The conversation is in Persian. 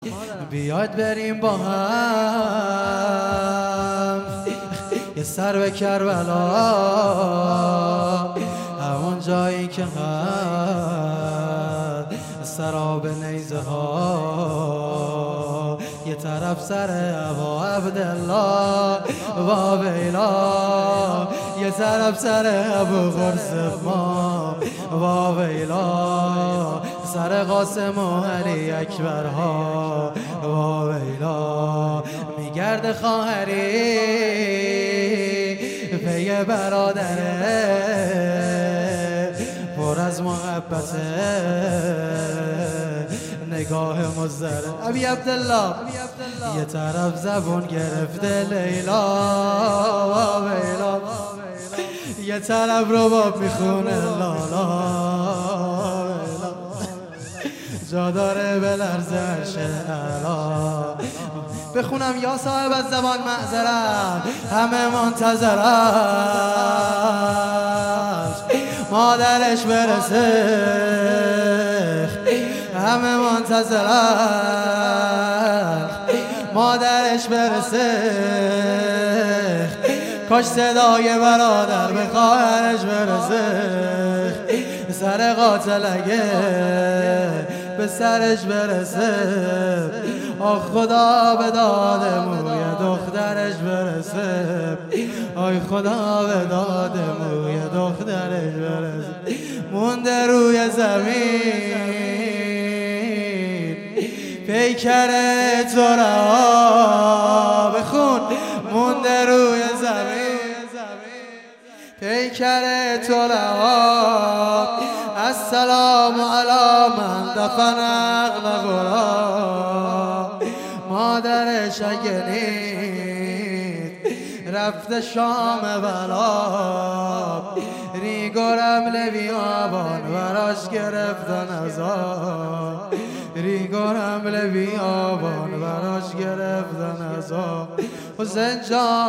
بیاید بریم با هم یه سر به کربلا، همون جایی که هست سراب نیزه ها، یه طرف سر ابا عبدالله و ویلا، یه طرف سر ابو قرص ما و ویلا، سر قاسم و علی اکبر ها و ویلا، میگرد خواهری پی برادره پر از محبته، نگاه مزدره ابی عبدالله، یه طرف زبون گرفته لیلا و ویلا، یه طرف رباب میخونه لالا، جا داره به لرزش اعلا. بخونم یا صاحب از زبان معذرت، همه منتظرش مادرش برسه، همه منتظرش مادرش برسه، کاش صدای برادر به خواهرش برسه، سر قاتل اگه به سرش برسه، آخ خدا به داد موی دخترش برسه، آی خدا به داد موی دخترش برسه، مونده روی زمین پیکر تو رها، بخون مونده روی زمین پیکر تو رها، السلام علی من دفن عقل غرا، مادرش اگه نیست رفته شام بلا، ریگورم لبیابان براش گرفتن ازا، ریگورم لبیابان براش گرفتن ازا، حسین جان